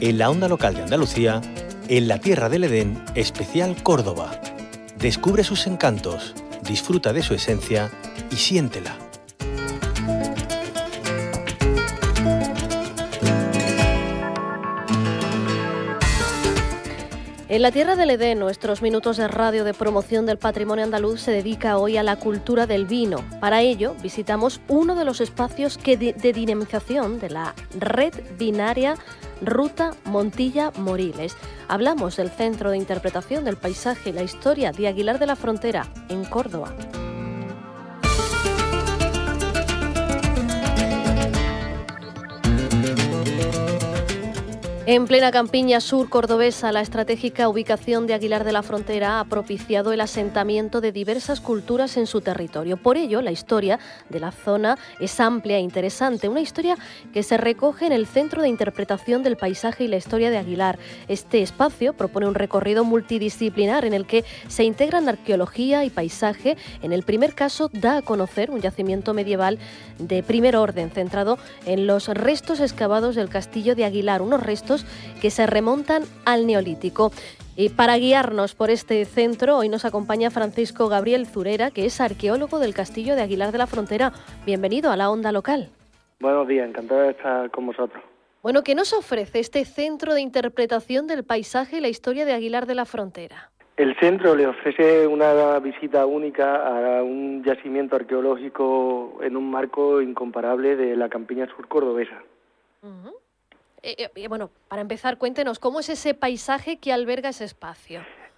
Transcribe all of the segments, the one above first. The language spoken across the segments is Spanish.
en la onda local de Andalucía, en la Tierra del Edén, especial Córdoba. Descubre sus encantos, disfruta de su esencia y siéntela. En la Tierra del Edén, nuestros minutos de radio de promoción del patrimonio andaluz se dedica hoy a la cultura del vino. Para ello, visitamos uno de los espacios de dinamización de la red vinaria Ruta Montilla-Moriles. Hablamos del Centro de Interpretación del Paisaje y la Historia de Aguilar de la Frontera, en Córdoba. En plena campiña sur cordobesa, la estratégica ubicación de Aguilar de la Frontera ha propiciado el asentamiento de diversas culturas en su territorio. Por ello, la historia de la zona es amplia e interesante, una historia que se recoge en el Centro de Interpretación del Paisaje y la Historia de Aguilar. Este espacio propone un recorrido multidisciplinar en el que se integran arqueología y paisaje. En el primer caso, da a conocer un yacimiento medieval de primer orden, centrado en los restos excavados del castillo de Aguilar, unos restos que se remontan al Neolítico. Y para guiarnos por este centro, hoy nos acompaña Francisco Gabriel Zurera, que es arqueólogo del castillo de Aguilar de la Frontera. Bienvenido a la onda local. Buenos días, encantado de estar con vosotros. Bueno, ¿qué nos ofrece este Centro de Interpretación del Paisaje y la Historia de Aguilar de la Frontera? El centro le ofrece una visita única a un yacimiento arqueológico en un marco incomparable de la campiña sur cordobesa. Uh-huh. Bueno, para empezar, cuéntenos, ¿cómo es ese paisaje que alberga ese espacio?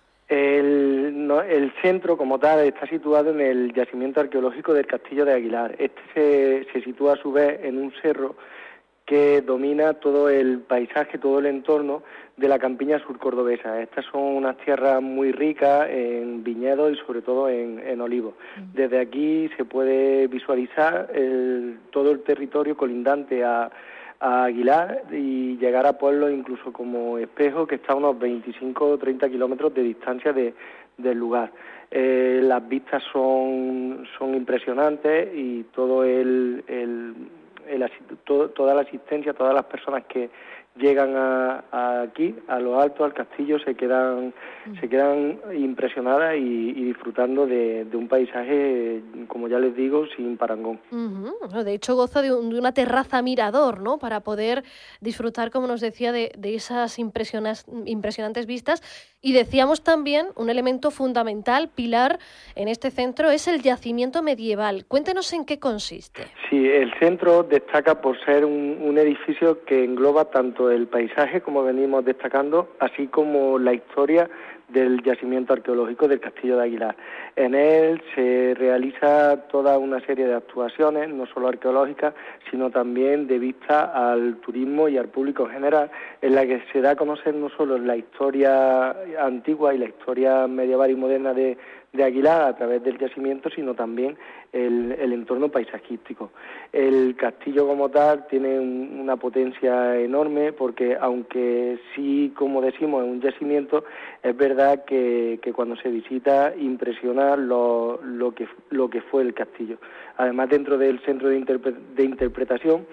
El centro, como tal, está situado en el yacimiento arqueológico del castillo de Aguilar. Este se sitúa a su vez en un cerro que domina todo el paisaje, todo el entorno de la campiña sur cordobesa. Estas son unas tierras muy ricas en viñedos y sobre todo en olivos. Desde aquí se puede visualizar todo el territorio colindante a Aguilar y llegar a pueblos incluso como Espejo, que está a unos 25 o 30 kilómetros de distancia del lugar. Las vistas son impresionantes y toda la asistencia, todas las personas que llegan aquí, a lo alto, al castillo, se quedan impresionadas y disfrutando de un paisaje, como ya les digo, sin parangón. Uh-huh. De hecho, goza de una terraza mirador, ¿no?, para poder disfrutar, como nos decía, de esas impresionantes vistas. Y decíamos también, un elemento fundamental, pilar en este centro, es el yacimiento medieval. Cuéntenos en qué consiste. Sí, el centro destaca por ser un edificio que engloba tanto el paisaje, como venimos destacando, así como la historia del yacimiento arqueológico del castillo de Aguilar. En él se realiza toda una serie de actuaciones, no solo arqueológicas, sino también de vista al turismo y al público en general, en la que se da a conocer no solo la historia antigua y la historia medieval y moderna de Aguilar a través del yacimiento, sino también el entorno paisajístico. El castillo como tal tiene una potencia enorme porque, aunque sí, como decimos, es un yacimiento, es verdad que cuando se visita impresiona lo que fue el castillo. Además, dentro del centro de interpretación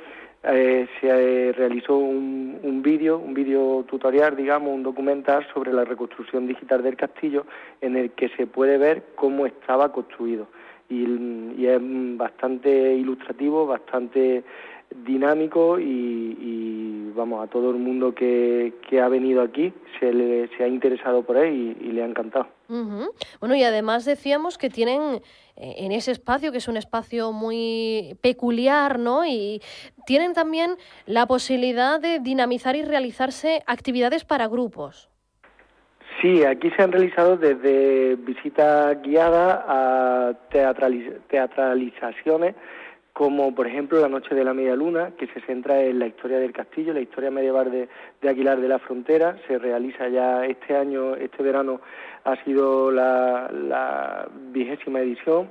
se realizó un vídeo tutorial, digamos, un documental sobre la reconstrucción digital del castillo, en el que se puede ver cómo estaba construido. Y es bastante ilustrativo, bastante dinámico y vamos, a todo el mundo que ha venido aquí se ha interesado por él y le ha encantado. Uh-huh. Bueno, y además decíamos que tienen en ese espacio, que es un espacio muy peculiar, ¿no?, y tienen también la posibilidad de dinamizar y realizarse actividades para grupos. Sí, aquí se han realizado desde visitas guiadas a teatralizaciones, como por ejemplo la Noche de la Media Luna, que se centra en la historia del castillo, la historia medieval de Aguilar de la Frontera. Se realiza ya este año, este verano ha sido la 20ª edición.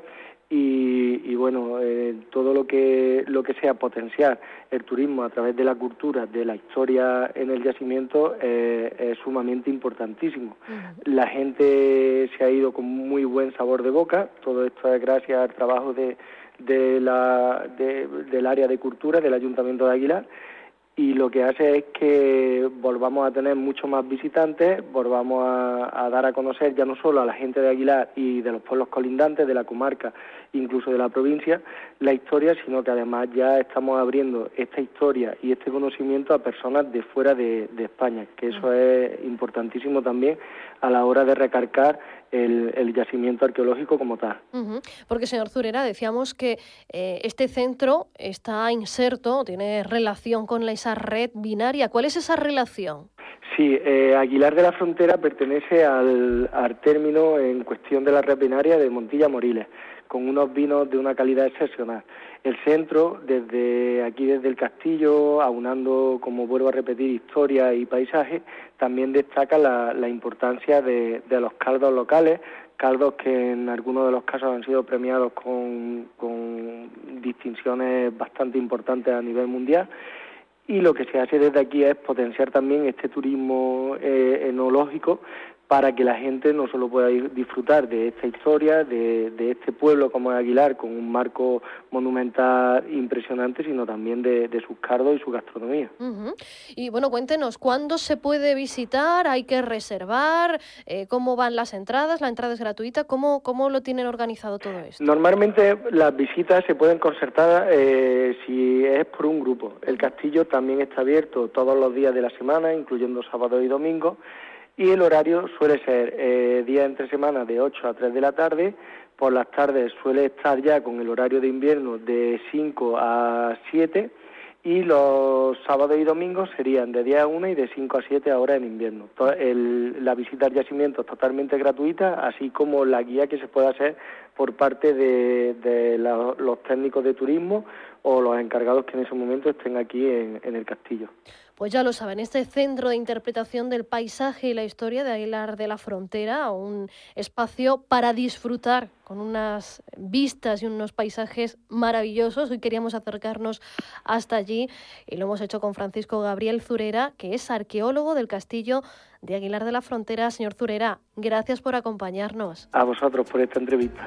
Y bueno, todo lo que sea potenciar el turismo a través de la cultura, de la historia en el yacimiento es sumamente importantísimo. Uh-huh. La gente se ha ido con muy buen sabor de boca. Todo esto es gracias al trabajo del área de cultura del Ayuntamiento de Aguilar, y lo que hace es que volvamos a tener muchos más visitantes, volvamos a dar a conocer ya no solo a la gente de Aguilar y de los pueblos colindantes, de la comarca, incluso de la provincia, la historia, sino que además ya estamos abriendo esta historia y este conocimiento a personas de fuera de España, que eso es importantísimo también a la hora de recargar el yacimiento arqueológico como tal. Porque, señor Zurera, decíamos que este centro está inserto, tiene relación con esa red binaria. ¿Cuál es esa relación? Sí, Aguilar de la Frontera pertenece al término en cuestión de la red binaria de Montilla-Moriles, con unos vinos de una calidad excepcional. El centro, desde el castillo, aunando, como vuelvo a repetir, historia y paisaje, también destaca la importancia de los caldos locales, caldos que en algunos de los casos han sido premiados con distinciones bastante importantes a nivel mundial. Y lo que se hace desde aquí es potenciar también este turismo enológico para que la gente no solo pueda disfrutar de esta historia, de este pueblo como es Aguilar, con un marco monumental impresionante, sino también de sus cardos y su gastronomía. Y bueno, cuéntenos, ¿cuándo se puede visitar? ¿Hay que reservar? ¿Cómo van las entradas? ¿La entrada es gratuita? ¿Cómo lo tienen organizado todo esto? Normalmente las visitas se pueden concertar si es por un grupo. El castillo también está abierto todos los días de la semana, incluyendo sábado y domingo, y el horario suele ser día entre semana de 8 a 3 de la tarde. Por las tardes suele estar ya con el horario de invierno de 5 a 7 y los sábados y domingos serían de 10 a 1 y de 5 a 7 ahora en invierno. La visita al yacimiento es totalmente gratuita, así como la guía que se puede hacer por parte de los técnicos de turismo o los encargados que en ese momento estén aquí en el castillo. Pues ya lo saben, este centro de interpretación del paisaje y la historia de Aguilar de la Frontera, un espacio para disfrutar con unas vistas y unos paisajes maravillosos. Hoy queríamos acercarnos hasta allí y lo hemos hecho con Francisco Gabriel Zurera, que es arqueólogo del castillo de Aguilar de la Frontera. Señor Zurera, gracias por acompañarnos. A vosotros por esta entrevista.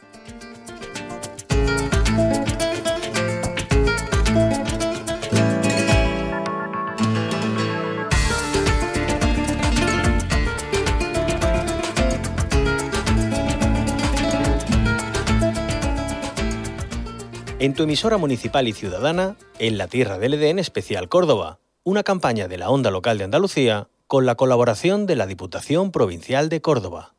En tu emisora municipal y ciudadana, En la Tierra del Edén Especial Córdoba, una campaña de la Onda Local de Andalucía con la colaboración de la Diputación Provincial de Córdoba.